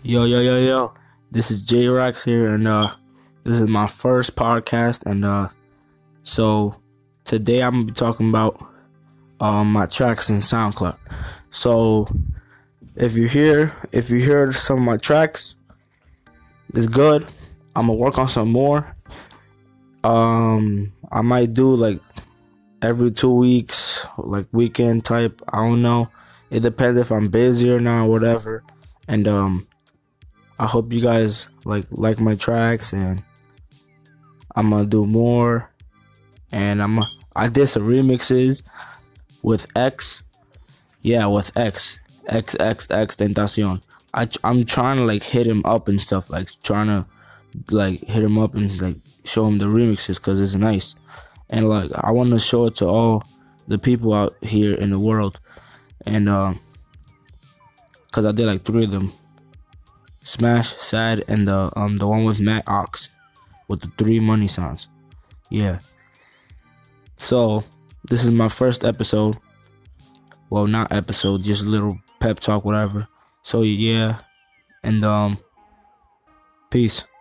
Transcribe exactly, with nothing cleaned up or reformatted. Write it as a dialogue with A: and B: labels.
A: Yo, yo, yo, yo. This is J Rex here, and uh, this is my first podcast. And uh, so today I'm gonna be talking about um my tracks in SoundCloud. So if you hear if you hear some of my tracks, it's good. I'm gonna work on some more. Um, I might do like every two weeks, like weekend type. I don't know. It depends if I'm busy or not, or whatever. And um. I hope you guys like like my tracks, and I'm gonna do more. And I'm I did some remixes with X, yeah, with X, X X X Tentacion. I I'm trying to like hit him up and stuff, like trying to like hit him up and like show him the remixes because it's nice, and like I want to show it to all the people out here in the world, and um, cause I did like three of them. Smash, Sad, and the um the one with Matt Ox with the three money signs. Yeah. So this is my first episode. Well, not episode, just a little pep talk, whatever. So yeah, and um, peace.